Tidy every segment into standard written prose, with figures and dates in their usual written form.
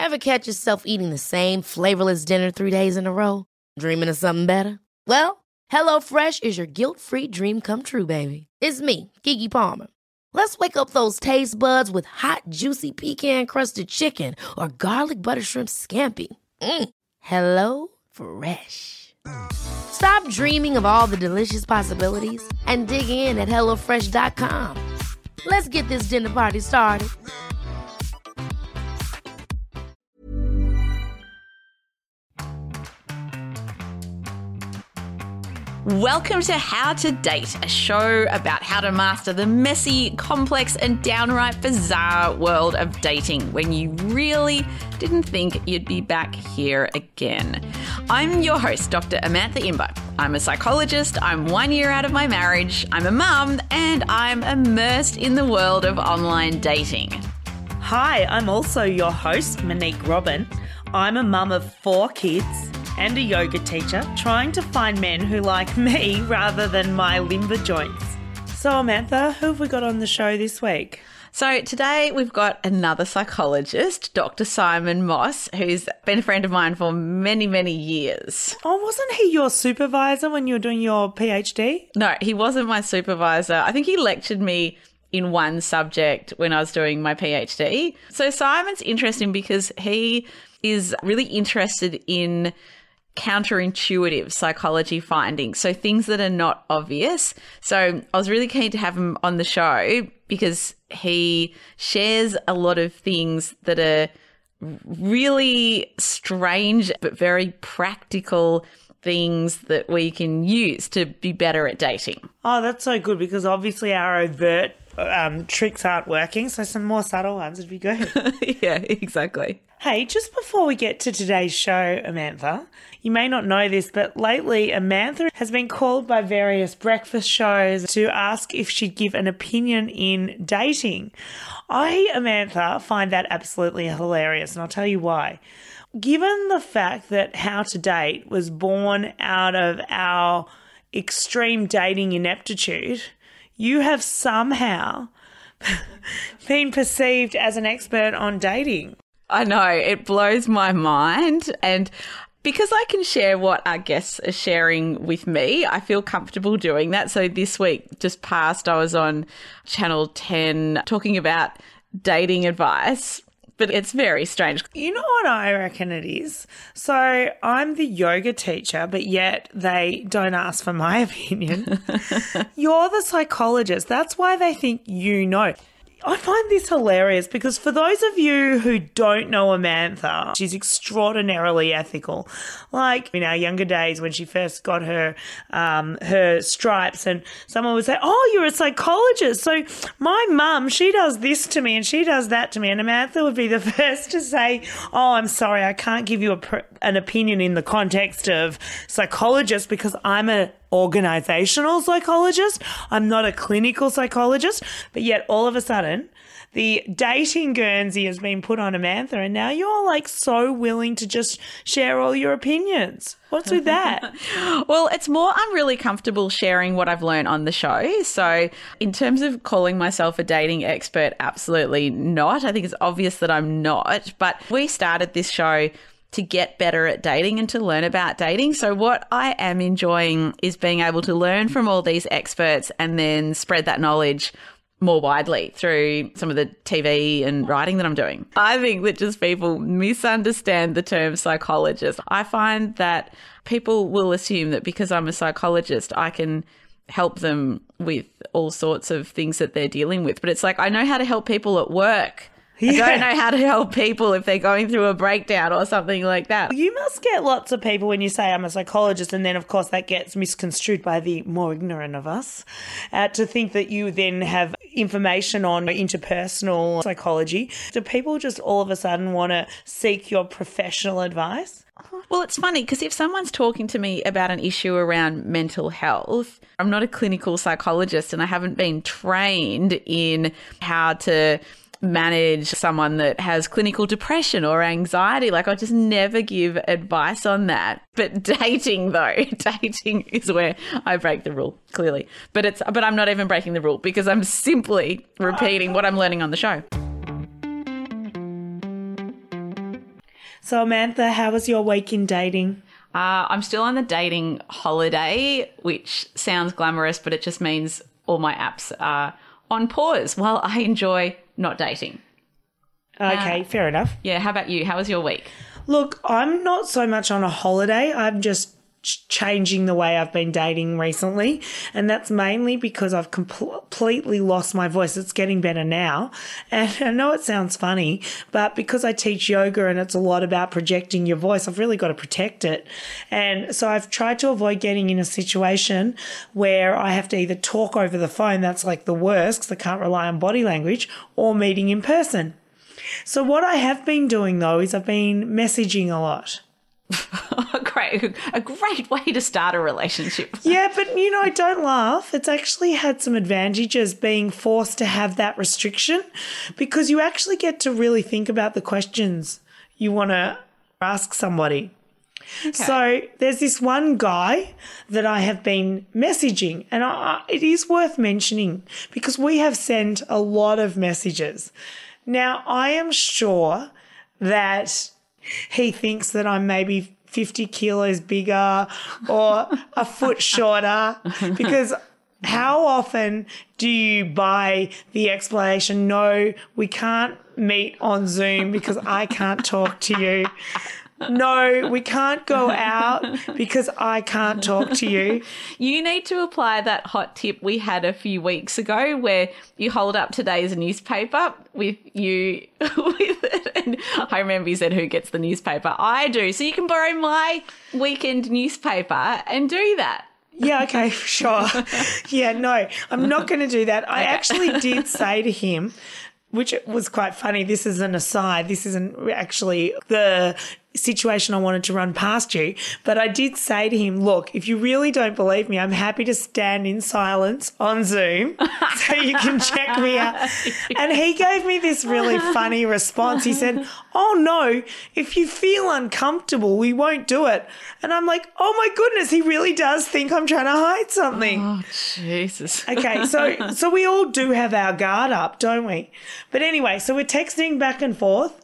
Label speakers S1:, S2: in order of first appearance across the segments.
S1: Ever catch yourself eating the same flavorless dinner 3 days in a row? Dreaming of something better? Well, HelloFresh is your guilt-free dream come true, baby. It's me, Keke Palmer. Let's wake up those taste buds with hot, juicy pecan-crusted chicken or garlic butter shrimp scampi. Hello Fresh. Stop dreaming of all the delicious possibilities and dig in at HelloFresh.com. Let's get this dinner party started.
S2: Welcome to How to Date, a show about how to master the messy, complex, and downright bizarre world of dating when you really didn't think you'd be back here again. I'm your host, Dr. Amantha Imber. I'm a psychologist, I'm 1 year out of my marriage, I'm a mum, and I'm immersed in the world of online dating.
S3: Hi, I'm also your host, Monique Robin. I'm a mum of 4 kids and a yoga teacher trying to find men who like me rather than my limber joints. So, Amantha, who have we got on the show this week?
S2: So today we've got another psychologist, Dr. Simon Moss, who's been a friend of mine for many, many years.
S3: Oh, wasn't he your supervisor when you were doing your PhD?
S2: No, he wasn't my supervisor. I think he lectured me in one subject when I was doing my PhD. So Simon's interesting because he is really interested in counterintuitive psychology findings, so things that are not obvious. So I was really keen to have him on the show because he shares a lot of things that are really strange but very practical things that we can use to be better at dating.
S3: Oh, that's so good because obviously our overt tricks aren't working, so some more subtle ones would be good.
S2: Yeah, exactly.
S3: Hey, just before we get to today's show, Amantha, you may not know this, but lately Amantha has been called by various breakfast shows to ask if she'd give an opinion in dating. I, Amantha, find that absolutely hilarious, and I'll tell you why. Given the fact that How to Date was born out of our extreme dating ineptitude, you have somehow been perceived as an expert on dating.
S2: I know, it blows my mind. And because I can share what our guests are sharing with me, I feel comfortable doing that. So this week, just past, I was on Channel 10 talking about dating advice. But it's very strange.
S3: You know what I reckon it is? So I'm the yoga teacher, but yet they don't ask for my opinion. You're the psychologist. That's why they think you know. I find this hilarious because for those of you who don't know Amantha, she's extraordinarily ethical. Like in our younger days when she first got her stripes and someone would say, oh, you're a psychologist. So my mum, she does this to me and she does that to me. And Amantha would be the first to say, oh, I'm sorry, I can't give you an opinion in the context of psychologist because I'm an organizational psychologist. I'm not a clinical psychologist. But yet all of a sudden, the dating Guernsey has been put on Amantha and now you're like so willing to just share all your opinions. What's with that?
S2: Well, it's more I'm really comfortable sharing what I've learned on the show. So in terms of calling myself a dating expert, absolutely not. I think it's obvious that I'm not. But we started this show to get better at dating and to learn about dating. So what I am enjoying is being able to learn from all these experts and then spread that knowledge more widely through some of the TV and writing that I'm doing. I think that just people misunderstand the term psychologist. I find that people will assume that because I'm a psychologist, I can help them with all sorts of things that they're dealing with. But it's like, I know how to help people at work. Yeah. I don't know how to help people if they're going through a breakdown or something like that.
S3: You must get lots of people when you say I'm a psychologist, and then, of course, that gets misconstrued by the more ignorant of us to think that you then have information on interpersonal psychology. Do people just all of a sudden want to seek your professional advice?
S2: Well, it's funny because if someone's talking to me about an issue around mental health, I'm not a clinical psychologist and I haven't been trained in how to manage someone that has clinical depression or anxiety. Like, I just never give advice on that. But dating, though, dating is where I break the rule, clearly. But I'm not even breaking the rule because I'm simply repeating what I'm learning on the show.
S3: So, Amantha, how was your week in dating?
S2: I'm still on the dating holiday, which sounds glamorous, but it just means all my apps are on pause while I enjoy not dating.
S3: Okay, fair enough.
S2: Yeah, how about you? How was your week?
S3: Look, I'm not so much on a holiday. I'm just changing the way I've been dating recently, and that's mainly because I've completely lost my voice. It's getting better now, and I know it sounds funny, but because I teach yoga and it's a lot about projecting your voice, I've really got to protect it. And so I've tried to avoid getting in a situation where I have to either talk over the phone, that's like the worst because I can't rely on body language, or meeting in person. So what I have been doing though is I've been messaging a lot.
S2: Great. A great way to start a relationship.
S3: Yeah, but, don't laugh. It's actually had some advantages being forced to have that restriction because you actually get to really think about the questions you want to ask somebody. Okay. So there's this one guy that I have been messaging, and it is worth mentioning because we have sent a lot of messages. Now, I am sure that he thinks that I'm maybe 50 kilos bigger or a foot shorter because how often do you buy the explanation, no, we can't meet on Zoom because I can't talk to you. No, we can't go out because I can't talk to you.
S2: You need to apply that hot tip we had a few weeks ago where you hold up today's newspaper with you with it. And I remember you said, who gets the newspaper? I do. So you can borrow my weekend newspaper and do that.
S3: Yeah, okay, sure. Yeah, no, I'm not going to do that. I actually did say to him, which was quite funny, this is an aside, this isn't actually the situation I wanted to run past you, but I did say to him, look, if you really don't believe me, I'm happy to stand in silence on Zoom so you can check me out. And he gave me this really funny response. He said, oh no, if you feel uncomfortable, we won't do it. And I'm like, oh my goodness, he really does think I'm trying to hide something.
S2: Oh, Jesus.
S3: Okay, so we all do have our guard up, don't we? But anyway, so we're texting back and forth,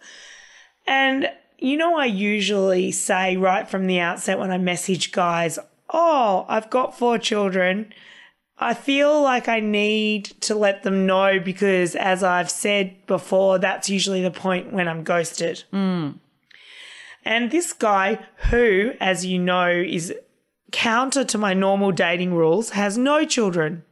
S3: and I usually say right from the outset when I message guys, oh, I've got 4 children. I feel like I need to let them know because, as I've said before, that's usually the point when I'm ghosted. And this guy, who, as you know, is counter to my normal dating rules, has no children.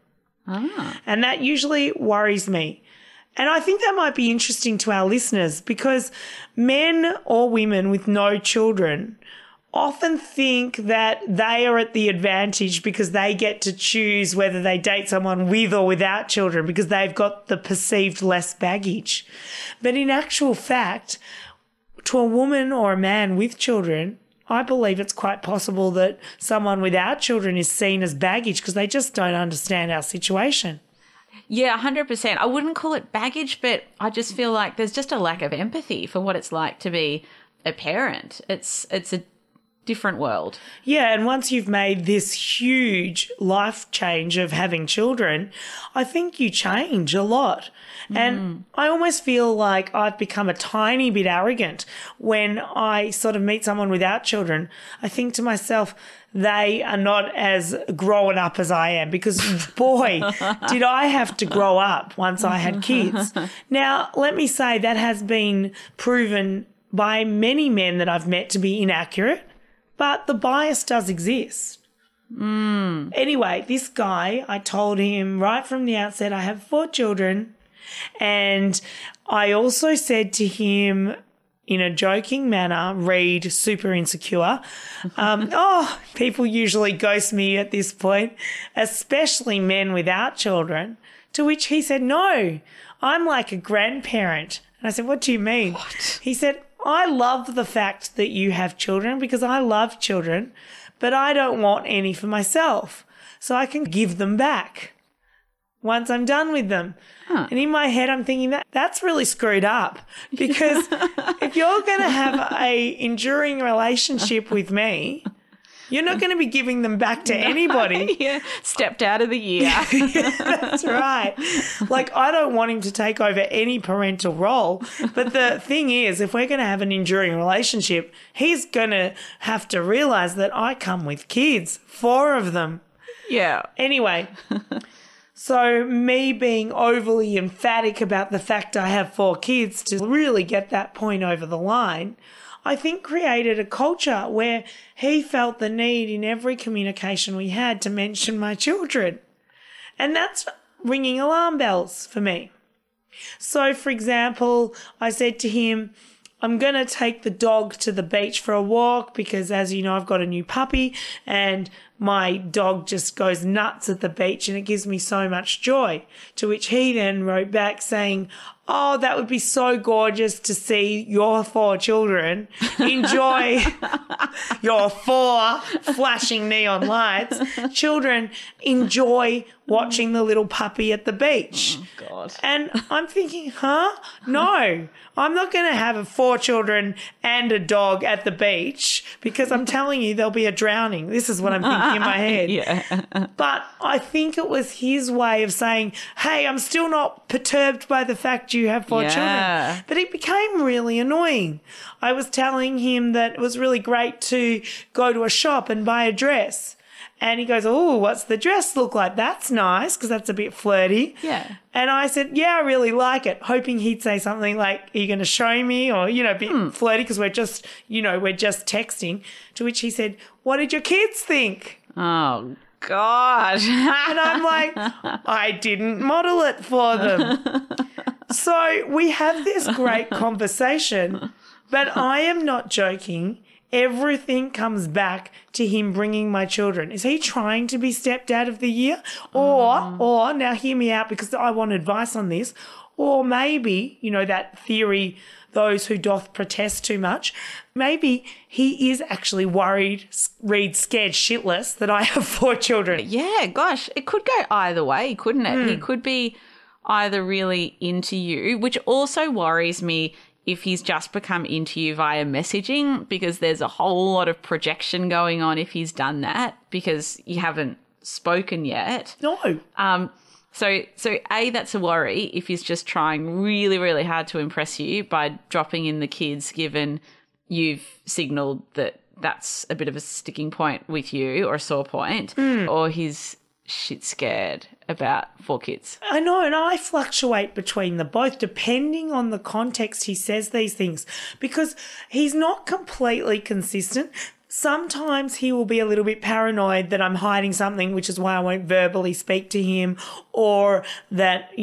S3: And that usually worries me. And I think that might be interesting to our listeners because men or women with no children often think that they are at the advantage because they get to choose whether they date someone with or without children because they've got the perceived less baggage. But in actual fact, to a woman or a man with children, I believe it's quite possible that someone without children is seen as baggage because they just don't understand our situation.
S2: Yeah, 100%. I wouldn't call it baggage, but I just feel like there's just a lack of empathy for what it's like to be a parent. It's a different world.
S3: Yeah, and once you've made this huge life change of having children, I think you change a lot. And I almost feel like I've become a tiny bit arrogant when I sort of meet someone without children. I think to myself, they are not as grown up as I am because, boy, did I have to grow up once I had kids. Now, let me say that has been proven by many men that I've met to be inaccurate, but the bias does exist. Anyway, this guy, I told him right from the outset, I have 4 children, and I also said to him, in a joking manner, read super insecure. People usually ghost me at this point, especially men without children, to which he said, no, I'm like a grandparent. And I said, what do you mean?
S2: What?
S3: He said, I love the fact that you have children because I love children, but I don't want any for myself, so I can give them back once I'm done with them. And in my head, I'm thinking that's really screwed up because if you're going to have a enduring relationship with me, You're not going to be giving them back to anybody.
S2: Yeah, stepped out of the year.
S3: That's right. Like, I don't want him to take over any parental role. But the thing is, if we're going to have an enduring relationship, he's going to have to realise that I come with kids, 4 of them.
S2: Yeah.
S3: Anyway, so me being overly emphatic about the fact I have 4 kids to really get that point over the line, I think created a culture where he felt the need in every communication we had to mention my children. And that's ringing alarm bells for me. So, for example, I said to him, I'm going to take the dog to the beach for a walk because, as you know, I've got a new puppy and my dog just goes nuts at the beach and it gives me so much joy. To which he then wrote back saying, oh, that would be so gorgeous to see your 4 children enjoy your 4 flashing neon lights. Children enjoy watching the little puppy at the beach.
S2: Oh, God.
S3: And I'm thinking, no, I'm not going to have 4 children and a dog at the beach because I'm telling you there'll be a drowning. This is what I'm thinking in my head.
S2: Yeah.
S3: But I think it was his way of saying, hey, I'm still not perturbed by the fact you have 4 children. But it became really annoying. I was telling him that it was really great to go to a shop and buy a dress. And he goes, oh, what's the dress look like? That's nice because that's a bit flirty.
S2: Yeah.
S3: And I said, yeah, I really like it, hoping he'd say something like, are you going to show me? Or, a bit flirty because we're just texting. To which he said, what did your kids think?
S2: Oh, God.
S3: And I'm like, I didn't model it for them. So we have this great conversation, but I am not joking. Everything comes back to him bringing my children. Is he trying to be stepped out of the year? Or now hear me out because I want advice on this. Or maybe, that theory, those who doth protest too much, maybe he is actually worried, scared shitless that I have 4 children.
S2: Yeah, gosh, it could go either way, couldn't it? He could be either really into you, which also worries me if he's just become into you via messaging, because there's a whole lot of projection going on if he's done that because you haven't spoken yet.
S3: No.
S2: So A, that's a worry if he's just trying really, really hard to impress you by dropping in the kids, given you've signalled that that's a bit of a sticking point with you or a sore point, or he's shit scared about 4 kids.
S3: I know, and I fluctuate between the both depending on the context he says these things because he's not completely consistent. Sometimes he will be a little bit paranoid that I'm hiding something, which is why I won't verbally speak to him, or that,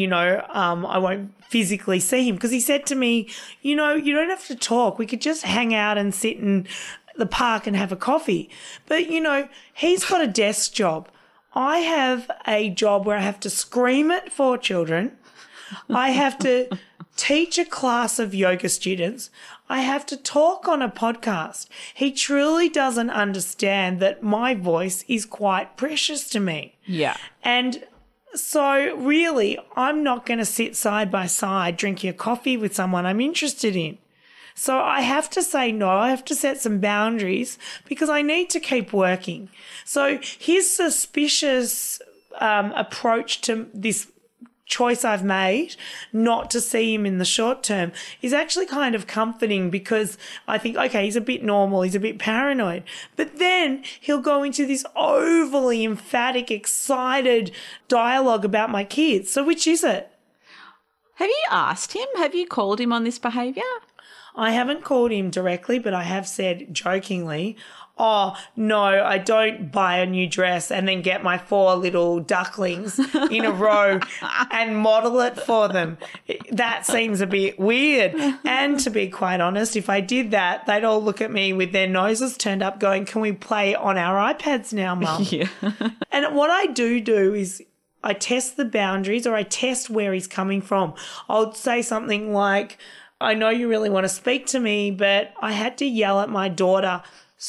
S3: I won't physically see him. Because he said to me, you don't have to talk. We could just hang out and sit in the park and have a coffee. But, he's got a desk job. I have a job where I have to scream at 4 children. I have to teach a class of yoga students. I have to talk on a podcast. He truly doesn't understand that my voice is quite precious to me.
S2: Yeah.
S3: And so really, I'm not going to sit side by side drinking a coffee with someone I'm interested in. So I have to say no. I have to set some boundaries because I need to keep working. So his suspicious approach to this choice I've made not to see him in the short term is actually kind of comforting because I think, okay, he's a bit normal, he's a bit paranoid. But then he'll go into this overly emphatic, excited dialogue about my kids. So which is it?
S2: Have you asked him? Have you called him on this behaviour?
S3: I haven't called him directly, but I have said jokingly, oh, no, I don't buy a new dress and then get my 4 little ducklings in a row and model it for them. That seems a bit weird. And to be quite honest, if I did that, they'd all look at me with their noses turned up going, can we play on our iPads now, Mum?
S2: Yeah.
S3: And what I do is I test the boundaries or I test where he's coming from. I'll say something like, I know you really want to speak to me, but I had to yell at my daughter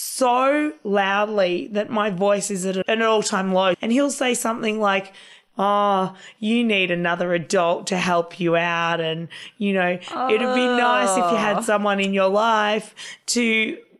S3: so loudly that my voice is at an all-time low. And he'll say something like, oh, you need another adult to help you out. And, it'd be nice if you had someone in your life to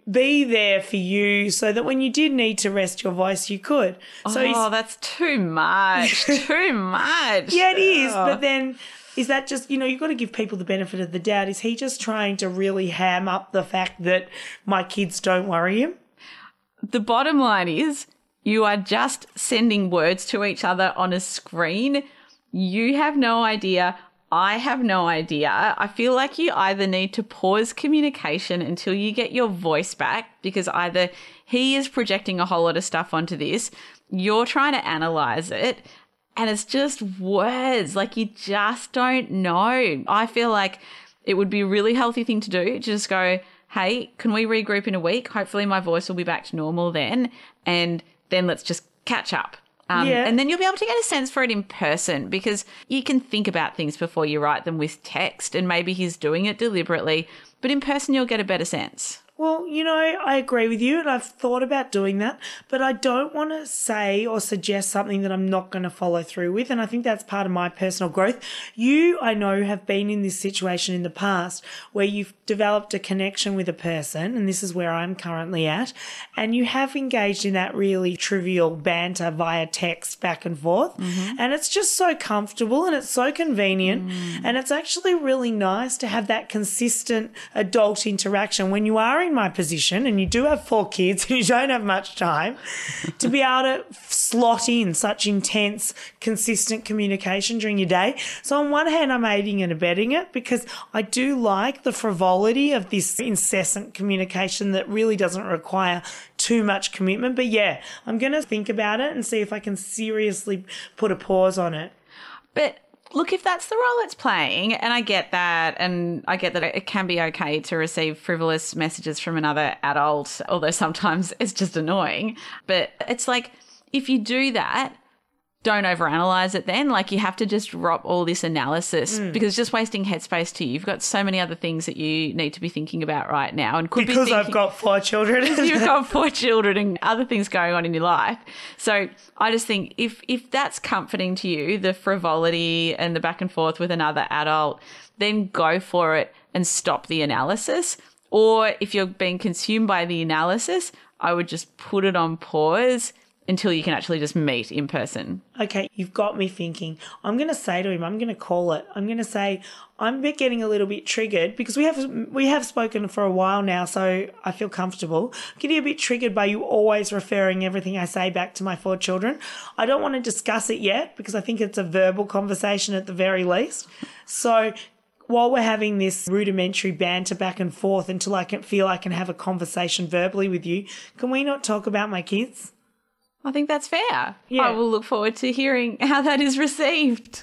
S3: be there for you so that when you did need to rest your voice, you could. So
S2: that's too much. Too much.
S3: Yeah, it is. But then is that just, you've got to give people the benefit of the doubt. Is he just trying to really ham up the fact that my kids don't worry him?
S2: The bottom line is you are just sending words to each other on a screen. You have no idea. I have no idea. I feel like you either need to pause communication until you get your voice back, because either he is projecting a whole lot of stuff onto this, you're trying to analyze it, and it's just words. Like, you just don't know. I feel like it would be a really healthy thing to do to just go, hey, can we regroup in a week? Hopefully my voice will be back to normal then, and then let's just catch up. And then you'll be able to get a sense for it in person, because you can think about things before you write them with text, and maybe he's doing it deliberately, but in person you'll get a better sense.
S3: Well, I agree with you, and I've thought about doing that, but I don't want to say or suggest something that I'm not going to follow through with, and I think that's part of my personal growth. You, I know, have been in this situation in the past where you've developed a connection with a person, and this is where I'm currently at, and you have engaged in that really trivial banter via text back and forth, and it's just so comfortable and it's so convenient, and it's actually really nice to have that consistent adult interaction when you are in my position and you do have 4 kids and you don't have much time to be able to slot in such intense, consistent communication during your day. So on one hand, I'm aiding and abetting it, because I do like the frivolity of this incessant communication that really doesn't require too much commitment. But yeah, I'm going to think about it and see if I can seriously put a pause on it.
S2: But look, if that's the role it's playing, and I get that, and I get that it can be okay to receive frivolous messages from another adult, although sometimes it's just annoying. But it's like, if you do that, don't overanalyze it then. Like, you have to just drop all this analysis because it's just wasting headspace to you. You've got so many other things that you need to be thinking about right now. And could
S3: because
S2: be
S3: I've got 4 children.
S2: You've got 4 children and other things going on in your life. So I just think if that's comforting to you, the frivolity and the back and forth with another adult, then go for it and stop the analysis. Or if you're being consumed by the analysis, I would just put it on pause until you can actually just meet in person.
S3: Okay, you've got me thinking. I'm going to say to him, I'm going to call it. I'm going to say, I'm getting a little bit triggered, because we have spoken for a while now, so I feel comfortable. I'm getting a bit triggered by you always referring everything I say back to my 4 children. I don't want to discuss it yet, because I think it's a verbal conversation at the very least. So while we're having this rudimentary banter back and forth until I can feel I can have a conversation verbally with you, can we not talk about my kids?
S2: I think that's fair.
S3: Yeah.
S2: I will look forward to hearing how that is received.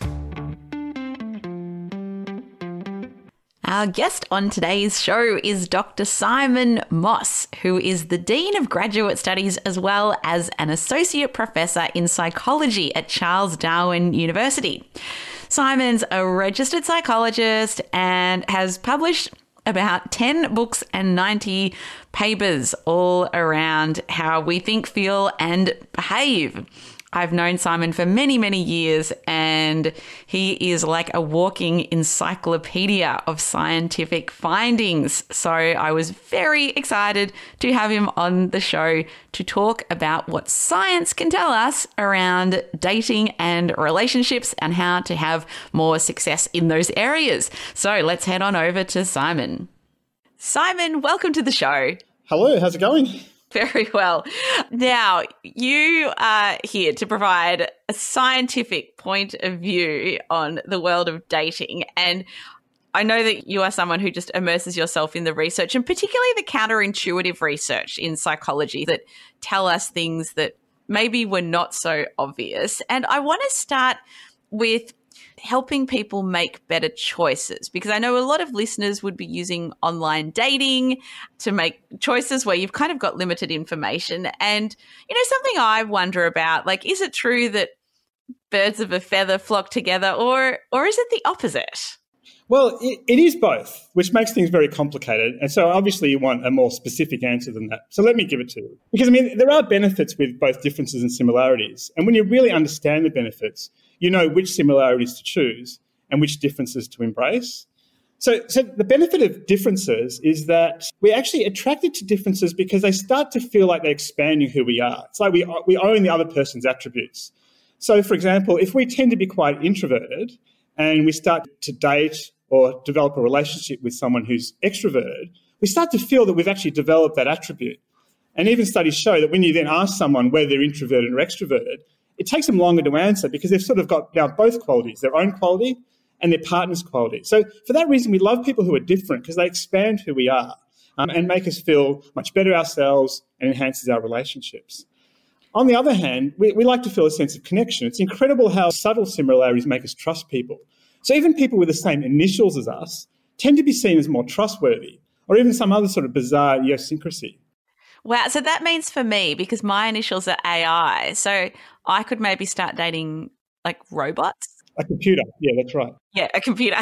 S2: Our guest on today's show is Dr. Simon Moss, who is the Dean of Graduate Studies as well as an Associate Professor in Psychology at Charles Darwin University. Simon's a registered psychologist and has published about 10 books and 90 papers all around how we think, feel, and behave. I've known Simon for many, many years, and he is like a walking encyclopedia of scientific findings. So I was very excited to have him on the show to talk about what science can tell us around dating and relationships and how to have more success in those areas. So let's head on over to Simon. Simon, welcome to the show.
S4: Hello, how's it going?
S2: Very well. Now, you are here to provide a scientific point of view on the world of dating. And I know that you are someone who just immerses yourself in the research, and particularly the counterintuitive research in psychology that tell us things that maybe were not so obvious. And I want to start with helping people make better choices, because I know a lot of listeners would be using online dating to make choices where you've kind of got limited information. And, something I wonder about, like, is it true that birds of a feather flock together, or is it the opposite?
S4: Well, it is both, which makes things very complicated. And so obviously you want a more specific answer than that. So let me give it to you. Because, there are benefits with both differences and similarities. And when you really understand the benefits, you know which similarities to choose and which differences to embrace. So the benefit of differences is that we're actually attracted to differences because they start to feel like they're expanding who we are. It's like we own the other person's attributes. So, for example, if we tend to be quite introverted and we start to date or develop a relationship with someone who's extroverted, we start to feel that we've actually developed that attribute. And even studies show that when you then ask someone whether they're introverted or extroverted, it takes them longer to answer because they've sort of got now both qualities, their own quality and their partner's quality. So for that reason, we love people who are different because they expand who we are and make us feel much better ourselves and enhances our relationships. On the other hand, we like to feel a sense of connection. It's incredible how subtle similarities make us trust people. So even people with the same initials as us tend to be seen as more trustworthy, or even some other sort of bizarre idiosyncrasy.
S2: Wow. So that means for me, because my initials are AI, so I could maybe start dating like robots.
S4: A computer. Yeah, that's right.
S2: Yeah, a computer.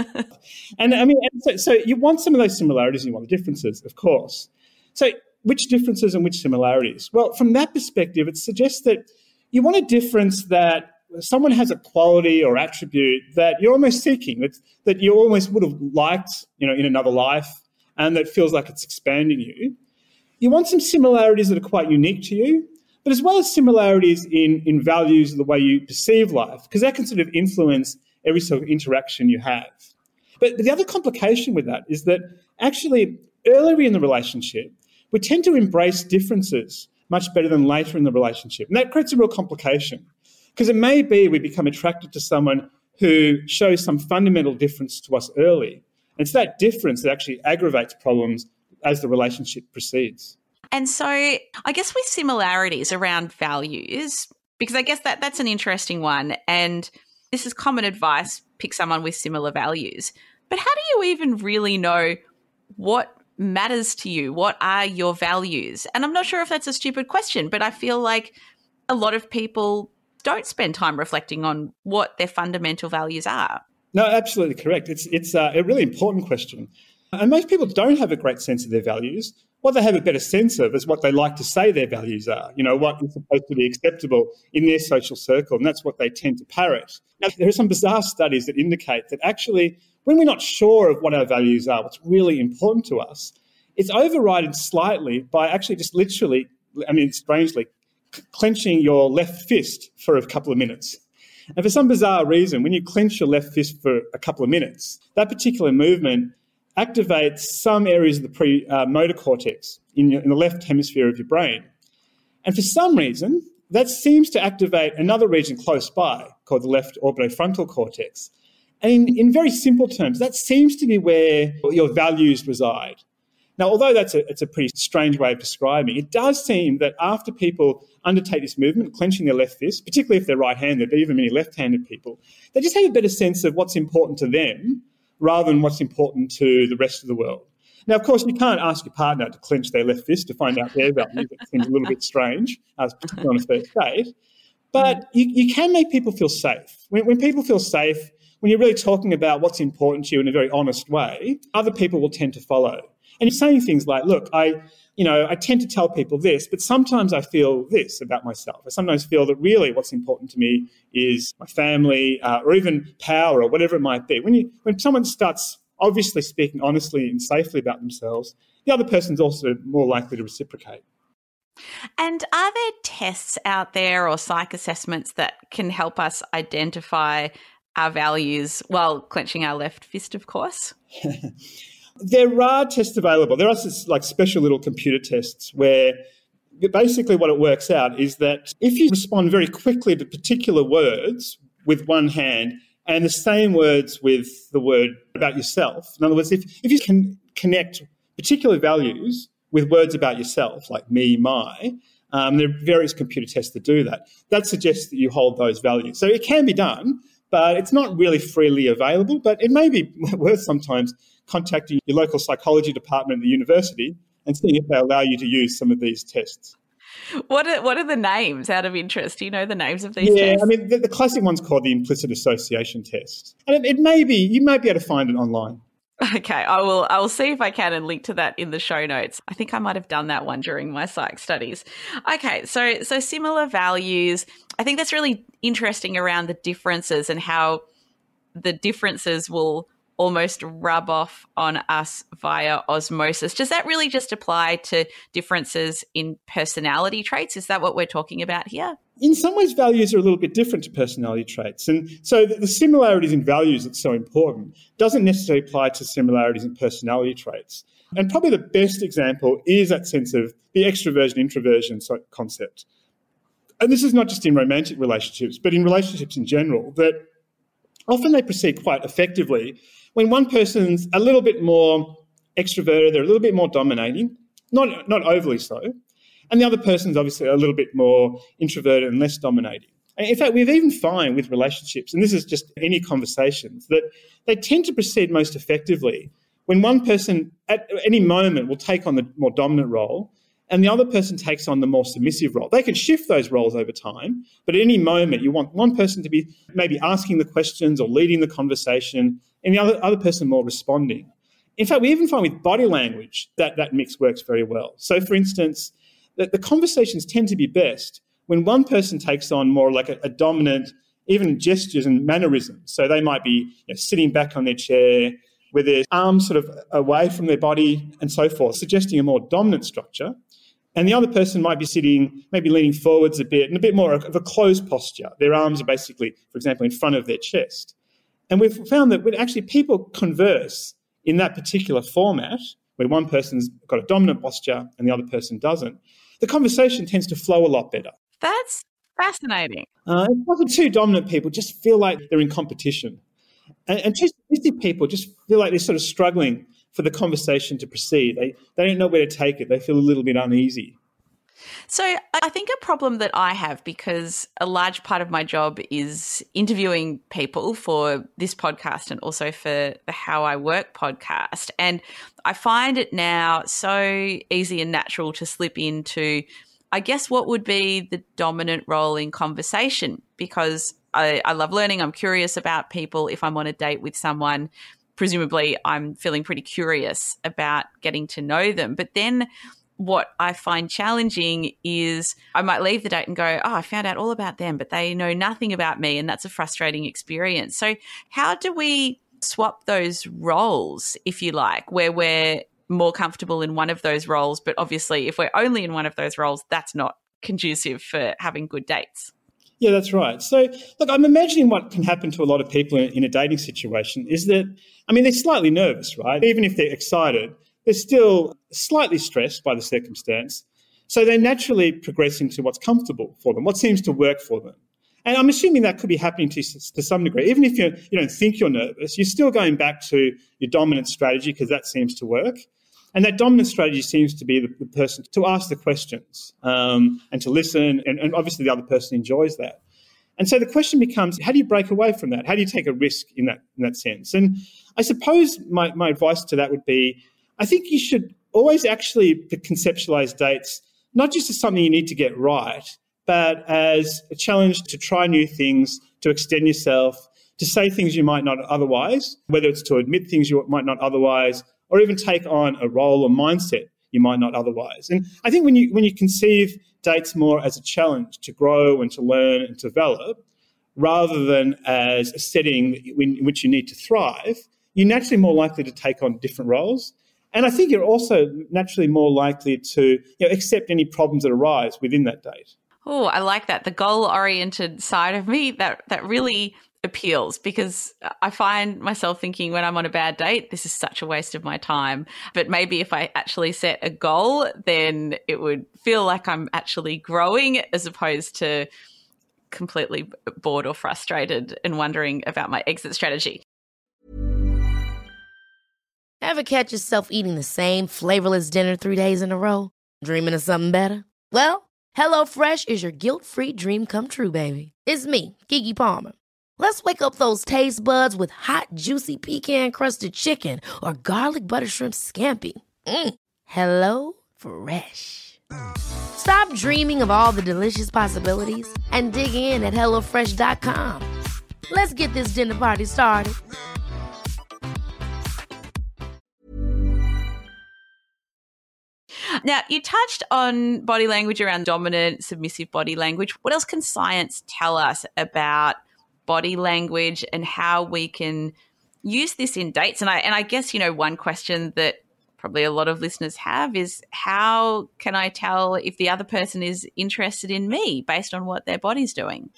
S4: And I mean, so you want some of those similarities and you want the differences, of course. So which differences and which similarities? Well, from that perspective, it suggests that you want a difference that someone has a quality or attribute that you're almost seeking, that you almost would have liked, in another life, and that feels like it's expanding you. You want some similarities that are quite unique to you, but as well as similarities in values and the way you perceive life, because that can sort of influence every sort of interaction you have. But the other complication with that is that actually earlier in the relationship, we tend to embrace differences much better than later in the relationship. And that creates a real complication because it may be we become attracted to someone who shows some fundamental difference to us early. And it's that difference that actually aggravates problems as the relationship proceeds.
S2: And so I guess with similarities around values, because I guess that's an interesting one, and this is common advice, pick someone with similar values. But how do you even really know what matters to you? What are your values? And I'm not sure if that's a stupid question, but I feel like a lot of people don't spend time reflecting on what their fundamental values are.
S4: No, absolutely correct. It's a really important question. And most people don't have a great sense of their values. What they have a better sense of is what they like to say their values are, what is supposed to be acceptable in their social circle, and that's what they tend to parrot. Now, there are some bizarre studies that indicate that actually when we're not sure of what our values are, what's really important to us, it's overridden slightly by actually just literally, strangely, clenching your left fist for a couple of minutes. And for some bizarre reason, when you clench your left fist for a couple of minutes, that particular movement activates some areas of the premotor cortex in the left hemisphere of your brain. And for some reason, that seems to activate another region close by called the left orbitofrontal cortex. And in very simple terms, that seems to be where your values reside. Now, although it's a pretty strange way of describing, it does seem that after people undertake this movement, clenching their left fist, particularly if they're right-handed, but even many left-handed people, they just have a better sense of what's important to them rather than what's important to the rest of the world. Now, of course, you can't ask your partner to clench their left fist to find out their values. That seems a little bit strange, particularly on a first date. But you can make people feel safe. When people feel safe, when you're really talking about what's important to you in a very honest way, other people will tend to follow. And you're saying things like, look, I tend to tell people this, but sometimes I feel this about myself. I sometimes feel that really what's important to me is my family or even power or whatever it might be. When someone starts obviously speaking honestly and safely about themselves, the other person's also more likely to reciprocate.
S2: And are there tests out there or psych assessments that can help us identify our values while clenching our left fist, of course?
S4: There are tests available. There are like special little computer tests where basically what it works out is that if you respond very quickly to particular words with one hand and the same words with the word about yourself, in other words, if you can connect particular values with words about yourself, like me, my, there are various computer tests that do that. That suggests that you hold those values. So it can be done, but it's not really freely available. But it may be worth sometimes contacting your local psychology department at the university and seeing if they allow you to use some of these tests.
S2: What are the names, out of interest? Do you know the names of these tests?
S4: Yeah, I mean, the classic one's called the implicit association test. And you may be able to find it online.
S2: Okay, I will see if I can and link to that in the show notes. I think I might have done that one during my psych studies. Okay, so similar values. I think that's really interesting around the differences and how the differences will almost rub off on us via osmosis. Does that really just apply to differences in personality traits? Is that what we're talking about here?
S4: In some ways, values are a little bit different to personality traits. And so the similarities in values that's so important doesn't necessarily apply to similarities in personality traits. And probably the best example is that sense of the extroversion-introversion concept. And this is not just in romantic relationships, but in relationships in general, that often they proceed quite effectively when one person's a little bit more extroverted, they're a little bit more dominating, not overly so, and the other person's obviously a little bit more introverted and less dominating. And in fact, we've even found with relationships, and this is just any conversations, that they tend to proceed most effectively when one person at any moment will take on the more dominant role and the other person takes on the more submissive role. They can shift those roles over time, but at any moment you want one person to be maybe asking the questions or leading the conversation and the other person more responding. In fact, we even find with body language that mix works very well. So, for instance, the conversations tend to be best when one person takes on more like a dominant, even gestures and mannerisms. So they might be sitting back on their chair with their arms sort of away from their body and so forth, suggesting a more dominant structure. And the other person might be sitting, maybe leaning forwards a bit, and a bit more of a closed posture. Their arms are basically, for example, in front of their chest. And we've found that when actually people converse in that particular format, where one person's got a dominant posture and the other person doesn't, the conversation tends to flow a lot better.
S2: That's fascinating.
S4: Two dominant people just feel like they're in competition. And two submissive people just feel like they're sort of struggling for the conversation to proceed. They don't know where to take it. They feel a little bit uneasy.
S2: So I think a problem that I have, because a large part of my job is interviewing people for this podcast and also for the How I Work podcast. And I find it now so easy and natural to slip into, I guess, what would be the dominant role in conversation, because I love learning. I'm curious about people. If I'm on a date with someone, presumably I'm feeling pretty curious about getting to know them. But then what I find challenging is I might leave the date and go, I found out all about them, but they know nothing about me, and that's a frustrating experience. So how do we swap those roles, if you like, where we're more comfortable in one of those roles, but obviously if we're only in one of those roles, that's not conducive for having good dates?
S4: Yeah, that's right. So, look, I'm imagining what can happen to a lot of people in a dating situation is that, they're slightly nervous, right? Even if they're excited, they're still slightly stressed by the circumstance. So they naturally progress into what's comfortable for them, what seems to work for them. And I'm assuming that could be happening to some degree. Even if you don't think you're nervous, you're still going back to your dominant strategy because that seems to work. And that dominant strategy seems to be the person to ask the questions and to listen, and obviously the other person enjoys that. And so the question becomes, how do you break away from that? How do you take a risk in that sense? And I suppose my advice to that would be, I think you should always actually conceptualize dates, not just as something you need to get right, but as a challenge to try new things, to extend yourself, to say things you might not otherwise, whether it's to admit things you might not otherwise, or even take on a role or mindset you might not otherwise. And I think when you conceive dates more as a challenge to grow and to learn and to develop, rather than as a setting in which you need to thrive, you're naturally more likely to take on different roles. And I think you're also naturally more likely to accept any problems that arise within that date.
S2: Oh, I like that. The goal-oriented side of me, that really appeals, because I find myself thinking when I'm on a bad date, this is such a waste of my time. But maybe if I actually set a goal, then it would feel like I'm actually growing, as opposed to completely bored or frustrated and wondering about my exit strategy.
S1: Ever catch yourself eating the same flavorless dinner 3 days in a row? Dreaming of something better? Well, HelloFresh is your guilt-free dream come true, baby. It's me, Keke Palmer. Let's wake up those taste buds with hot, juicy pecan-crusted chicken or garlic butter shrimp scampi. Hello Fresh. Stop dreaming of all the delicious possibilities and dig in at HelloFresh.com. Let's get this dinner party started.
S2: Now, you touched on body language around dominant, submissive body language. What else can science tell us about body language and how we can use this in dates. And I guess, one question that probably a lot of listeners have is, how can I tell if the other person is interested in me based on what their body's doing?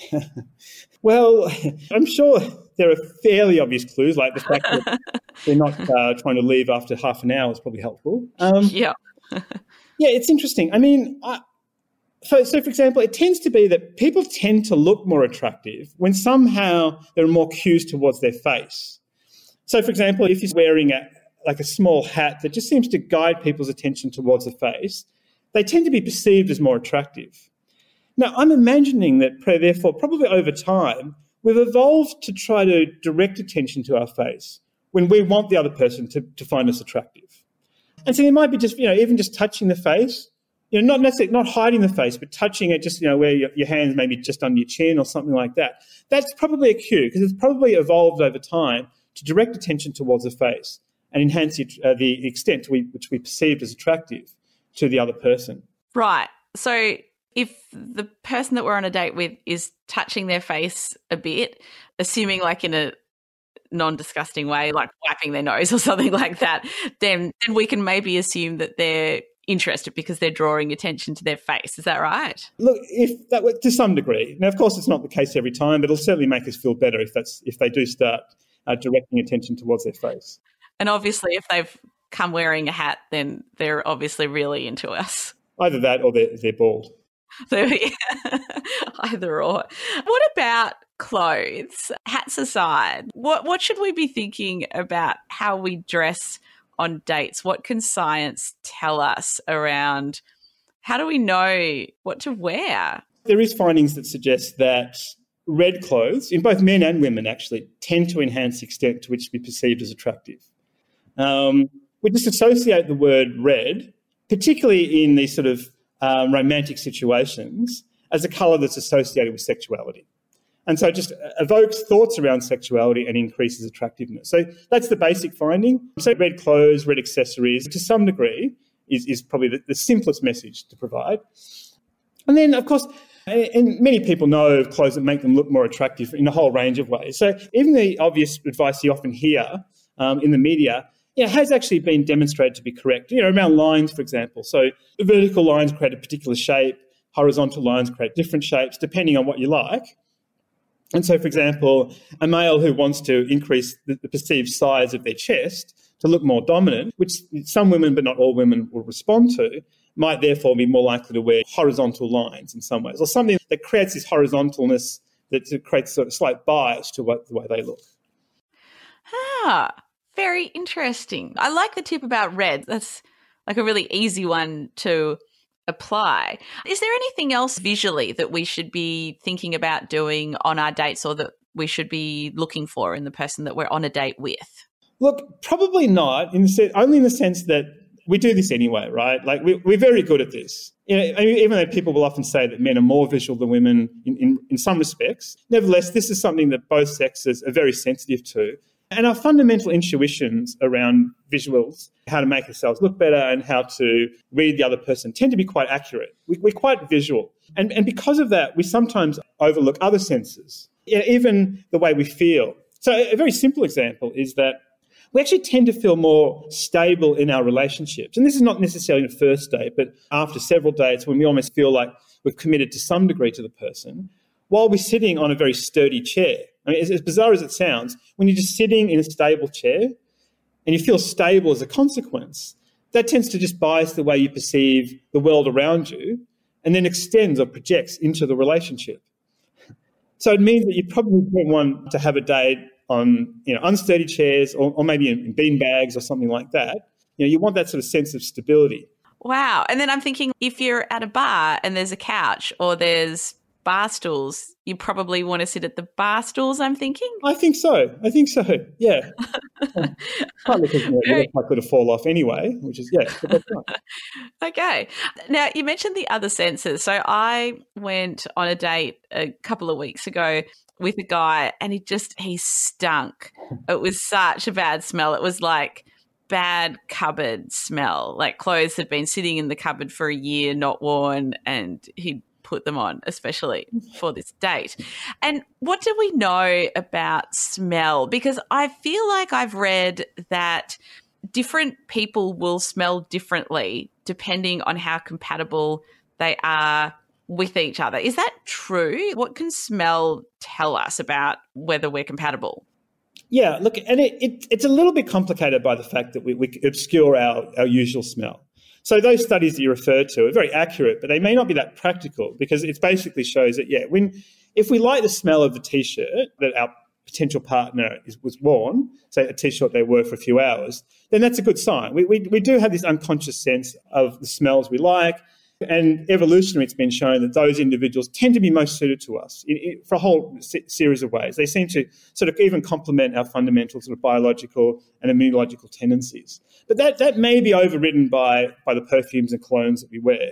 S4: Well, I'm sure there are fairly obvious clues, like the fact that they're not trying to leave after half an hour is probably helpful.
S2: Yeah.
S4: Yeah, it's interesting. I mean, so for example, it tends to be that people tend to look more attractive when somehow there are more cues towards their face. So, for example, if he's wearing a small hat that just seems to guide people's attention towards the face, they tend to be perceived as more attractive. Now, I'm imagining that, therefore, probably over time, we've evolved to try to direct attention to our face when we want the other person to find us attractive. And so it might be just, even just touching the face, not necessarily not hiding the face, but touching it just, where your hands maybe just under your chin or something like that. That's probably a cue, because it's probably evolved over time to direct attention towards the face and enhance the extent to which we perceived as attractive to the other person.
S2: Right. So if the person that we're on a date with is touching their face a bit, assuming like in a non-disgusting way, like wiping their nose or something like that, then we can maybe assume that they're interested because they're drawing attention to their face. Is that right?
S4: Look, if that were to some degree. Now, of course, it's not the case every time, but it'll certainly make us feel better if they do start directing attention towards their face.
S2: And obviously, if they've come wearing a hat, then they're obviously really into us.
S4: Either that or they're bald.
S2: So, yeah, either or. What about clothes? Hats aside, what should we be thinking about how we dress on dates? What can science tell us around how do we know what to wear?
S4: There is findings that suggest that red clothes, in both men and women actually, tend to enhance the extent to which we perceived as attractive. We just associate the word red, particularly in these sort of romantic situations, as a colour that's associated with sexuality. And so it just evokes thoughts around sexuality and increases attractiveness. So that's the basic finding. So red clothes, red accessories, to some degree, is probably the simplest message to provide. And then, of course, and many people know of clothes that make them look more attractive in a whole range of ways. So even the obvious advice you often hear in the media, has actually been demonstrated to be correct. Around lines, for example. So the vertical lines create a particular shape, horizontal lines create different shapes depending on what you like. And so, for example, a male who wants to increase the perceived size of their chest to look more dominant, which some women but not all women will respond to, might therefore be more likely to wear horizontal lines in some ways, or something that creates this horizontalness that creates sort of slight bias to the way they look.
S2: Very interesting. I like the tip about red. That's like a really easy one to apply. Is there anything else visually that we should be thinking about doing on our dates, or that we should be looking for in the person that we're on a date with?
S4: Look, probably not, only in the sense that we do this anyway, right? Like we're very good at this. Even though people will often say that men are more visual than women in some respects, nevertheless, this is something that both sexes are very sensitive to. And our fundamental intuitions around visuals, how to make ourselves look better and how to read the other person, tend to be quite accurate. We're quite visual. And because of that, we sometimes overlook other senses, even the way we feel. So a very simple example is that we actually tend to feel more stable in our relationships. And this is not necessarily the first date, but after several dates when we almost feel like we've committed to some degree to the person, while we're sitting on a very sturdy chair. I mean, as bizarre as it sounds, when you're just sitting in a stable chair and you feel stable as a consequence, that tends to just bias the way you perceive the world around you and then extends or projects into the relationship. So it means that you probably don't want to have a date on unsturdy chairs or maybe in bean bags or something like that. You want that sort of sense of stability.
S2: Wow. And then I'm thinking, if you're at a bar and there's a couch or there's bar stools, you probably want to sit at the bar stools, I'm thinking?
S4: I think so, yeah. Partly because they're likely to fall off anyway, which is, but that's right.
S2: Okay. Now, you mentioned the other senses. So I went on a date a couple of weeks ago with a guy and he stunk. It was such a bad smell. It was like bad cupboard smell, like clothes had been sitting in the cupboard for a year, not worn, and he'd put them on, especially for this date. And what do we know about smell? Because I feel like I've read that different people will smell differently depending on how compatible they are with each other. Is that true? What can smell tell us about whether we're compatible?
S4: Yeah, look, and it's a little bit complicated by the fact that we obscure our usual smell. So those studies that you referred to are very accurate, but they may not be that practical because it basically shows that, if we like the smell of the T-shirt that our potential partner was worn, say a T-shirt they wore for a few hours, then that's a good sign. We do have this unconscious sense of the smells we like, and evolutionarily it's been shown that those individuals tend to be most suited to us for a whole series of ways. They seem to sort of even complement our fundamental sort of biological and immunological tendencies. But that may be overridden by the perfumes and colognes that we wear.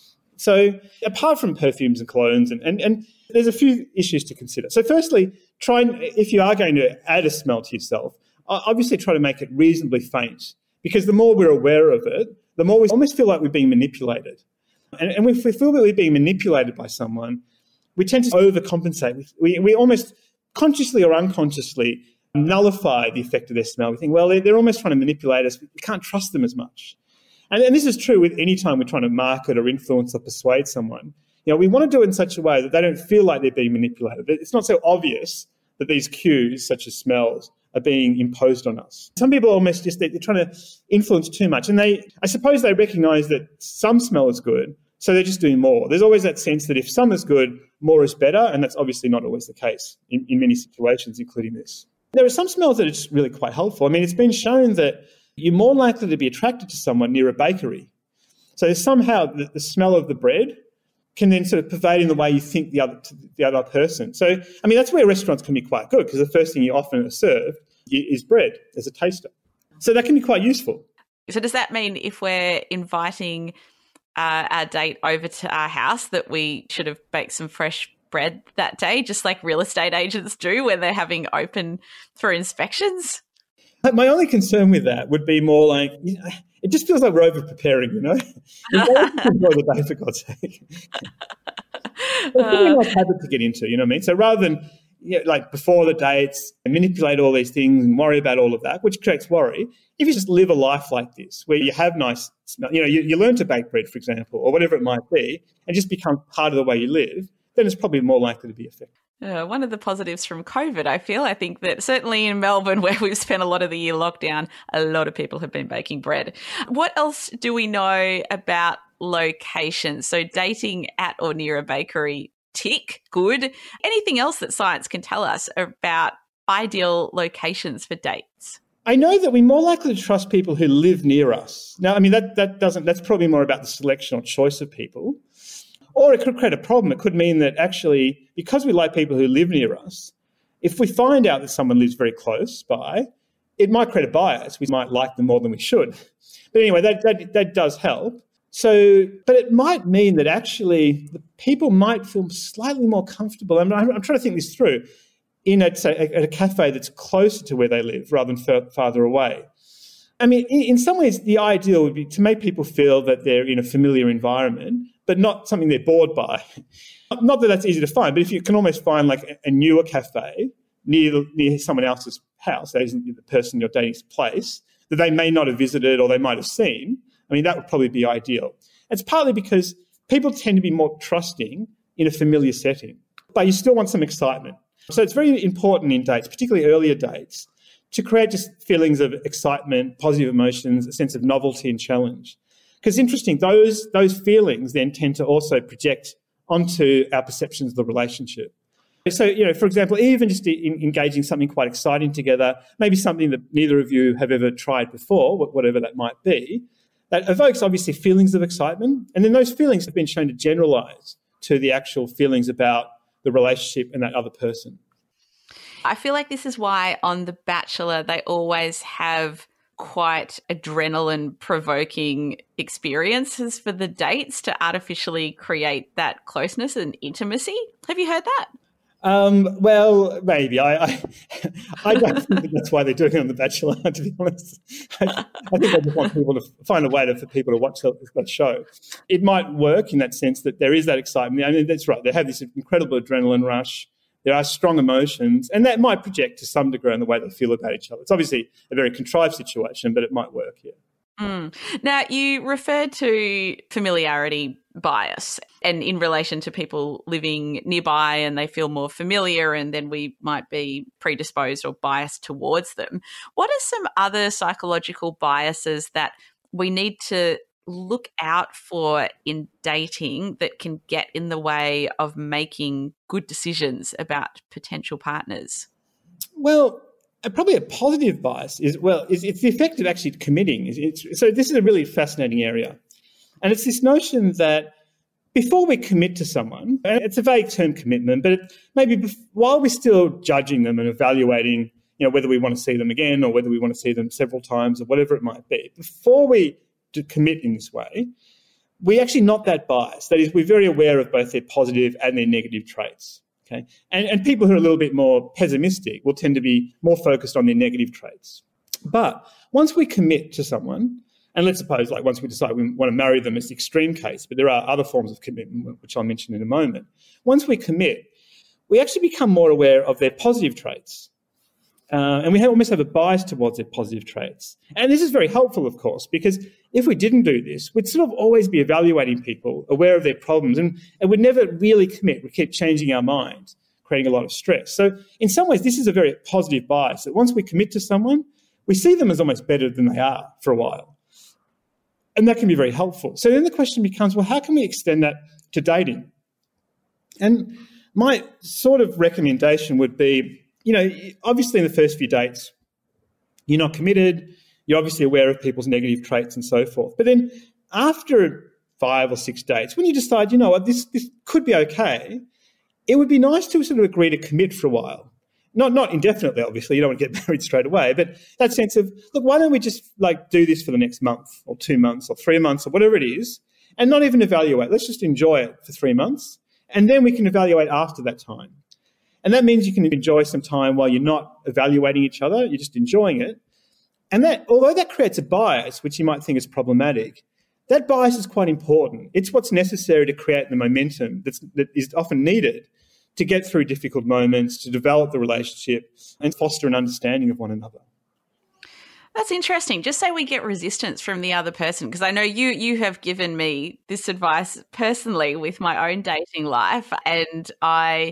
S4: So apart from perfumes and colognes, and there's a few issues to consider. So firstly, if you are going to add a smell to yourself, obviously try to make it reasonably faint, because the more we're aware of it, the more we almost feel like we're being manipulated. And if we feel that we're being manipulated by someone, we tend to overcompensate. We almost consciously or unconsciously nullify the effect of their smell. We think, well, they're almost trying to manipulate us. We can't trust them as much. And this is true with any time we're trying to market or influence or persuade someone. We want to do it in such a way that they don't feel like they're being manipulated. It's not so obvious that these cues, such as smells, are being imposed on us. Some people almost they're trying to influence too much. And I suppose they recognise that some smell is good, so they're just doing more. There's always that sense that if some is good, more is better, and that's obviously not always the case in many situations, including this. There are some smells that are just really quite helpful. I mean, it's been shown that you're more likely to be attracted to someone near a bakery. So somehow the smell of the bread can then sort of pervade in the way you think the other person. So, I mean, that's where restaurants can be quite good, because the first thing you often serve is bread as a taster. So that can be quite useful.
S2: So does that mean if we're inviting our date over to our house that we should have baked some fresh bread that day, just like real estate agents do when they're having open for inspections?
S4: My only concern with that would be more like, it just feels like we're over-preparing, Enjoy the day, for God's sake. It's a really nice habit to get into, you know what I mean? So rather than, like before the dates, manipulate all these things and worry about all of that, which creates worry, if you just live a life like this, where you have nice smell, you learn to bake bread, for example, or whatever it might be, and just become part of the way you live, then it's probably more likely to be effective.
S2: One of the positives from COVID, I think that certainly in Melbourne, where we've spent a lot of the year locked down, a lot of people have been baking bread. What else do we know about location? So dating at or near a bakery, tick, good. Anything else that science can tell us about ideal locations for dates?
S4: I know that we're more likely to trust people who live near us. Now, I mean, that's probably more about the selection or choice of people. Or it could create a problem. It could mean that actually, because we like people who live near us, if we find out that someone lives very close by, it might create a bias. We might like them more than we should. But anyway, that does help. So, but it might mean that actually the people might feel slightly more comfortable. I'm trying to think this through at a cafe that's closer to where they live rather than farther away. I mean, in some ways, the ideal would be to make people feel that they're in a familiar environment, but not something they're bored by. Not that that's easy to find, but if you can almost find like a newer cafe near someone else's house, that isn't the person you're dating's place, that they may not have visited or they might have seen, I mean, that would probably be ideal. It's partly because people tend to be more trusting in a familiar setting, but you still want some excitement. So it's very important in dates, particularly earlier dates, to create just feelings of excitement, positive emotions, a sense of novelty and challenge. Because interesting, those feelings then tend to also project onto our perceptions of the relationship. So, for example, even just engaging something quite exciting together, maybe something that neither of you have ever tried before, whatever that might be, that evokes obviously feelings of excitement. And then those feelings have been shown to generalise to the actual feelings about the relationship and that other person.
S2: I feel like this is why on The Bachelor they always have quite adrenaline-provoking experiences for the dates to artificially create that closeness and intimacy. Have you heard that?
S4: Well, maybe. I don't think that's why they're doing it on The Bachelor, to be honest. I think they just want people to find a way for people to watch that show. It might work in that sense that there is that excitement. I mean, that's right. They have this incredible adrenaline rush. There are strong emotions, and that might project to some degree in the way they feel about each other. It's obviously a very contrived situation, but it might work, yeah.
S2: Now, you referred to familiarity bias and in relation to people living nearby and they feel more familiar and then we might be predisposed or biased towards them. What are some other psychological biases that we need to look out for in dating that can get in the way of making good decisions about potential partners?
S4: Well, probably a positive bias is it's the effect of actually committing. So this is a really fascinating area. And it's this notion that before we commit to someone, and it's a vague term, commitment, but while we're still judging them and evaluating, whether we want to see them again or whether we want to see them several times or whatever it might be, before we commit in this way, we're actually not that biased. That is, we're very aware of both their positive and their negative traits. Okay, and people who are a little bit more pessimistic will tend to be more focused on their negative traits. But once we commit to someone, and let's suppose once we decide we want to marry them as the extreme case, but there are other forms of commitment, which I'll mention in a moment. Once we commit, we actually become more aware of their positive traits. And we almost have a bias towards their positive traits. And this is very helpful, of course, because if we didn't do this, we'd sort of always be evaluating people, aware of their problems, and we'd never really commit. We keep changing our mind, creating a lot of stress. So in some ways, this is a very positive bias, that once we commit to someone, we see them as almost better than they are for a while. And that can be very helpful. So then the question becomes, well, how can we extend that to dating? And my sort of recommendation would be, obviously in the first few dates, you're not committed, you're obviously aware of people's negative traits and so forth. But then after 5 or 6 dates, when you decide, this could be okay, it would be nice to sort of agree to commit for a while. Not indefinitely, obviously, you don't want to get married straight away, but that sense of, look, why don't we just do this for the next month or 2 months or 3 months or whatever it is, and not even evaluate. Let's just enjoy it for 3 months, and then we can evaluate after that time. And that means you can enjoy some time while you're not evaluating each other, you're just enjoying it. And that, although that creates a bias, which you might think is problematic, that bias is quite important. It's what's necessary to create the momentum that is often needed to get through difficult moments, to develop the relationship and foster an understanding of one another.
S2: That's interesting. Just say we get resistance from the other person, because I know you have given me this advice personally with my own dating life, and I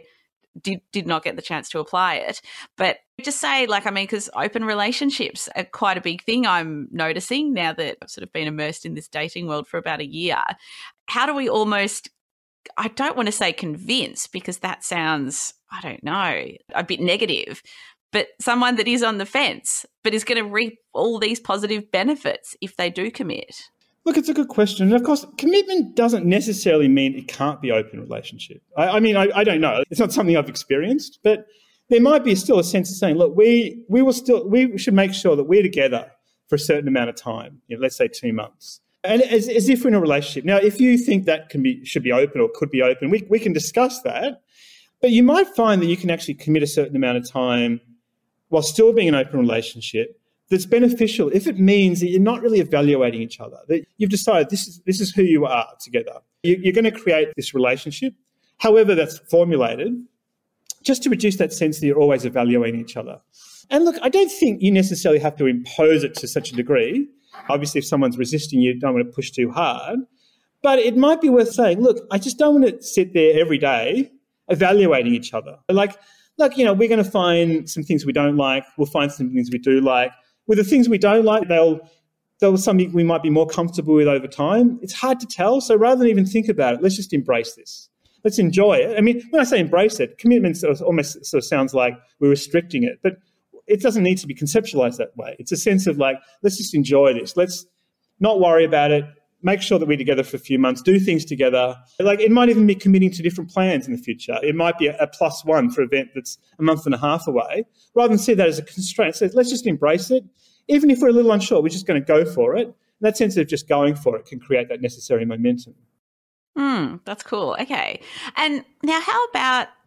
S2: did not get the chance to apply it. But just say, because open relationships are quite a big thing I'm noticing now that I've sort of been immersed in this dating world for about a year. How do we almost, I don't want to say convince, because that sounds, I don't know, a bit negative, but someone that is on the fence but is going to reap all these positive benefits if they do commit?
S4: Look, it's a good question. And of course, commitment doesn't necessarily mean it can't be open relationship. I don't know. It's not something I've experienced, but there might be still a sense of saying, look, we should make sure that we're together for a certain amount of time, let's say 2 months. And as if we're in a relationship. Now, if you think that should be open or could be open, we can discuss that. But you might find that you can actually commit a certain amount of time while still being an open relationship that's beneficial if it means that you're not really evaluating each other, that you've decided this is who you are together. You're going to create this relationship, however that's formulated, just to reduce that sense that you're always evaluating each other. And look, I don't think you necessarily have to impose it to such a degree. Obviously, if someone's resisting you don't want to push too hard. But it might be worth saying, look, I just don't want to sit there every day evaluating each other. We're going to find some things we don't like. We'll find some things we do like. With the things we don't like, they'll something we might be more comfortable with over time. It's hard to tell. So rather than even think about it, let's just embrace this. Let's enjoy it. I mean, when I say embrace it, commitment almost sort of sounds like we're restricting it, but it doesn't need to be conceptualized that way. It's a sense of let's just enjoy this. Let's not worry about it. Make sure that we're together for a few months, do things together. It might even be committing to different plans in the future. It might be a +1 for an event that's a month and a half away, rather than see that as a constraint. So let's just embrace it. Even if we're a little unsure, we're just going to go for it. And that sense of just going for it can create that necessary momentum.
S2: That's cool. Okay. And now how about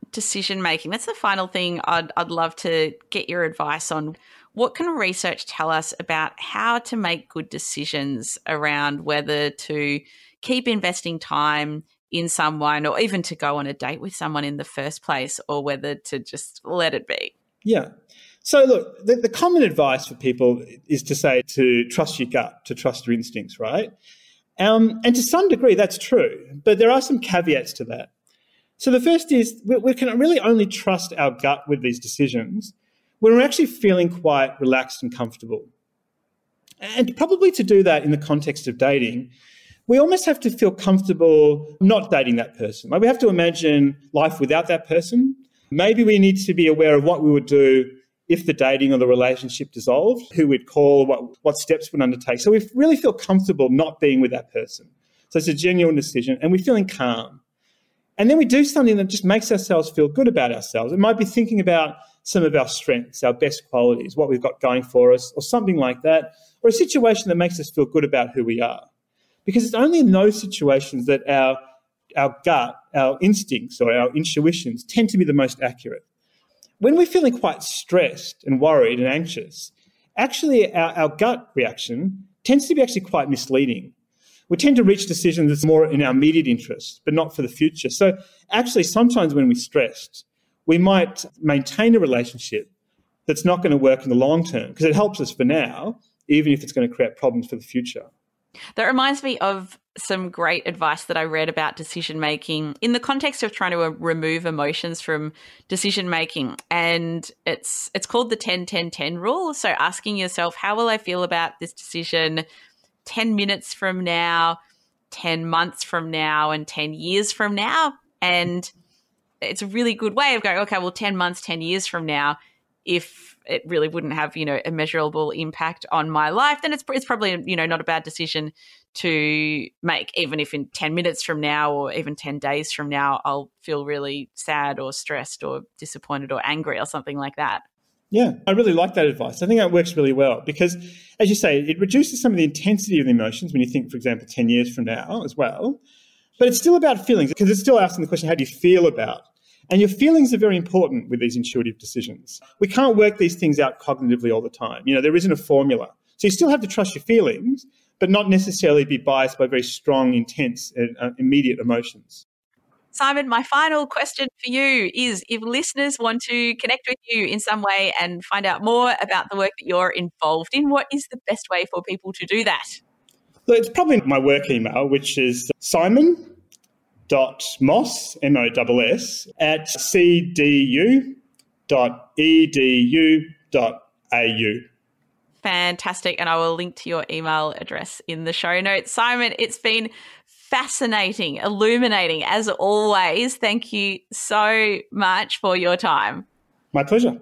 S2: decision making, that's the final thing I'd love to get your advice on. What can research tell us about how to make good decisions around whether to keep investing time in someone or even to go on a date with someone in the first place, or whether to just let it be?
S4: Yeah. So look, the common advice for people is to say to trust your gut, to trust your instincts, right? And to some degree that's true, but there are some caveats to that. So the first is we can really only trust our gut with these decisions when we're actually feeling quite relaxed and comfortable. And probably to do that in the context of dating, we almost have to feel comfortable not dating that person. Like we have to imagine life without that person. Maybe we need to be aware of what we would do if the dating or the relationship dissolved, who we'd call, what steps we'd undertake. So we really feel comfortable not being with that person. So it's a genuine decision and we're feeling calm. And then we do something that just makes ourselves feel good about ourselves. It might be thinking about some of our strengths, our best qualities, what we've got going for us, or something like that, or a situation that makes us feel good about who we are. Because it's only in those situations that our gut, our instincts or our intuitions tend to be the most accurate. When we're feeling quite stressed and worried and anxious, actually our gut reaction tends to be actually quite misleading. We tend to reach decisions that's more in our immediate interest, but not for the future. So actually sometimes when we're stressed, we might maintain a relationship that's not going to work in the long term because it helps us for now, even if it's going to create problems for the future.
S2: That reminds me of some great advice that I read about decision making in the context of trying to remove emotions from decision making, and it's called the 10-10-10 rule. So asking yourself, how will I feel about this decision 10 minutes from now, 10 months from now, and 10 years from now? And it's a really good way of going, okay, well, 10 months, 10 years from now, if it really wouldn't have, a measurable impact on my life, then it's probably, not a bad decision to make, even if in 10 minutes from now or even 10 days from now, I'll feel really sad or stressed or disappointed or angry or something like that.
S4: Yeah, I really like that advice. I think that works really well because, as you say, it reduces some of the intensity of the emotions when you think, for example, 10 years from now as well. But it's still about feelings because it's still asking the question, how do you feel about? And your feelings are very important with these intuitive decisions. We can't work these things out cognitively all the time. There isn't a formula. So you still have to trust your feelings, but not necessarily be biased by very strong, intense, and immediate emotions.
S2: Simon, my final question for you is, if listeners want to connect with you in some way and find out more about the work that you're involved in, what is the best way for people to do that?
S4: So it's probably my work email, which is simon.moss, M-O-S-S, at cdu.edu.au.
S2: Fantastic. And I will link to your email address in the show notes. Simon, it's been fascinating, illuminating, as always. Thank you so much for your time.
S4: My pleasure.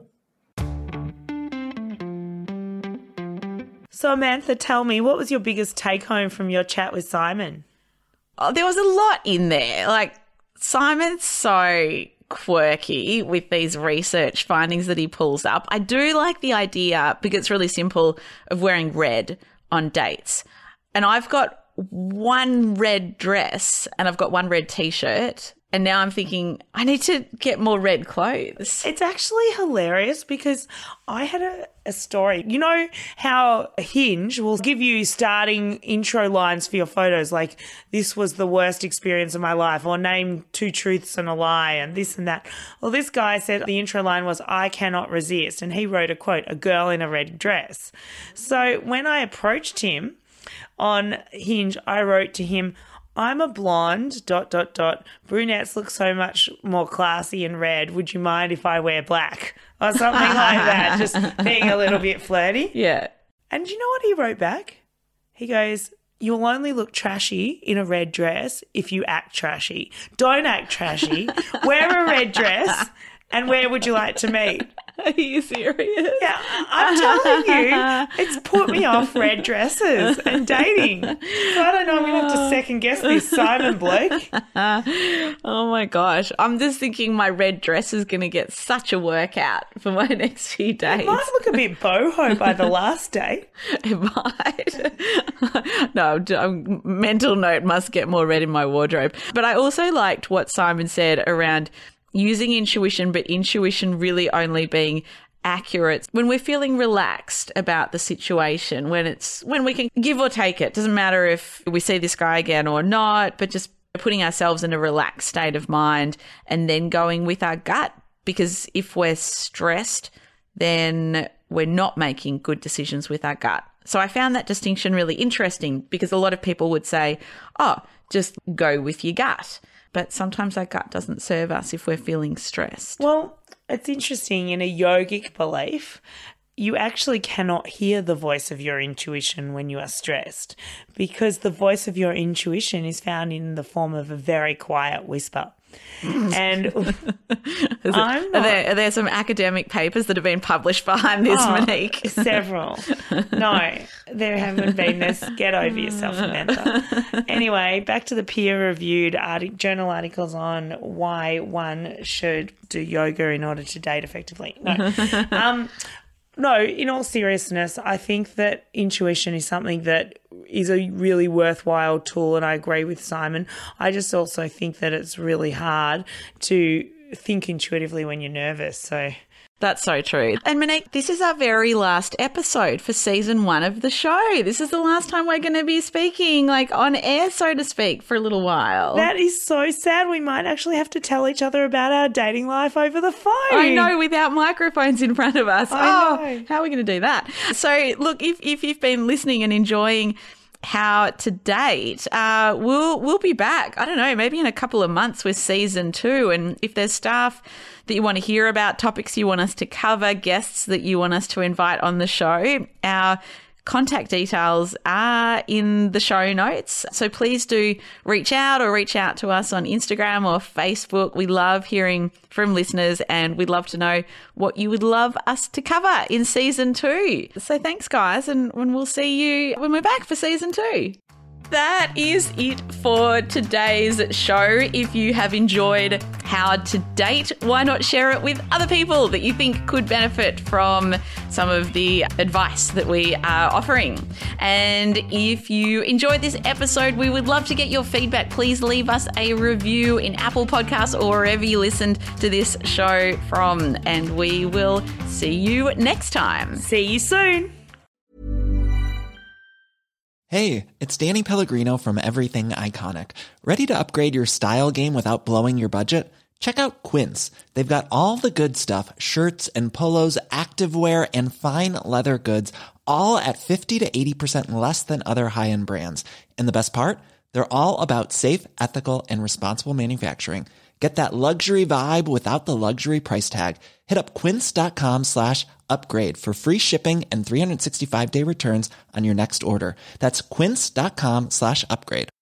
S3: So, Amantha, tell me, what was your biggest take home from your chat with Simon?
S2: Oh, there was a lot in there. Like, Simon's so quirky with these research findings that he pulls up. I do like the idea, because it's really simple, of wearing red on dates. And I've got one red dress and I've got one red T-shirt. And now I'm thinking I need to get more red clothes.
S3: It's actually hilarious because I had a story. You know how Hinge will give you starting intro lines for your photos, like this was the worst experience of my life, or name 2 truths and a lie, and this and that. Well, this guy said the intro line was I cannot resist, and he wrote a quote, a girl in a red dress. So when I approached him on Hinge, I wrote to him, I'm a blonde, ... Brunettes look so much more classy in red. Would you mind if I wear black? Or something like that, just being a little bit flirty.
S2: Yeah.
S3: And you know what he wrote back? He goes, you'll only look trashy in a red dress if you act trashy. Don't act trashy. Wear a red dress, and where would you like to meet?
S2: Are you serious?
S3: Yeah, I'm telling you, it's put me off red dresses and dating. So I don't know, I'm going to have to second guess this Simon bloke.
S2: Oh my gosh. I'm just thinking my red dress is going to get such a workout for my next few days.
S3: It might look a bit boho by the last day.
S2: It might. No, mental note, must get more red in my wardrobe. But I also liked what Simon said around, using intuition, but intuition really only being accurate when we're feeling relaxed about the situation, when we can give or take it. Doesn't matter if we see this guy again or not, but just putting ourselves in a relaxed state of mind and then going with our gut. Because if we're stressed, then we're not making good decisions with our gut. So I found that distinction really interesting, because a lot of people would say, oh, just go with your gut. But sometimes our gut doesn't serve us if we're feeling stressed.
S3: Well, it's interesting. In a yogic belief, you actually cannot hear the voice of your intuition when you are stressed, because the voice of your intuition is found in the form of a very quiet whisper. And
S2: are there some academic papers that have been published behind this, Monique?
S3: Several. No, there haven't been. Get over yourself, Samantha. Anyway, back to the peer-reviewed journal articles on why one should do yoga in order to date effectively. No. No, in all seriousness, I think that intuition is something that is a really worthwhile tool, and I agree with Simon. I just also think that it's really hard to think intuitively when you're nervous. So
S2: that's so true. And Monique, this is our very last episode for season 1 of the show. This is the last time we're going to be speaking on air, so to speak, for a little while.
S3: That is so sad. We might actually have to tell each other about our dating life over the phone.
S2: I know, without microphones in front of us.
S3: I know.
S2: How are we going to do that? So look, if you've been listening and enjoying How to Date, we'll be back, I don't know, maybe in a couple of months with season 2. And if there's stuff that you want to hear about, topics you want us to cover, guests that you want us to invite on the show, our contact details are in the show notes. So please do reach out to us on Instagram or Facebook. We love hearing from listeners, and we'd love to know what you would love us to cover in season 2. So thanks, guys, and we'll see you when we're back for season 2. That is it for today's show. If you have enjoyed How to Date, why not share it with other people that you think could benefit from some of the advice that we are offering? And if you enjoyed this episode, we would love to get your feedback. Please leave us a review in Apple Podcasts or wherever you listened to this show from. And we will see you next time.
S3: See you soon.
S5: Hey, it's Danny Pellegrino from Everything Iconic. Ready to upgrade your style game without blowing your budget? Check out Quince. They've got all the good stuff, shirts and polos, activewear, and fine leather goods, all at 50 to 80% less than other high-end brands. And the best part? They're all about safe, ethical, and responsible manufacturing. Get that luxury vibe without the luxury price tag. Hit up quince.com/upgrade for free shipping and 365-day returns on your next order. That's quince.com/upgrade.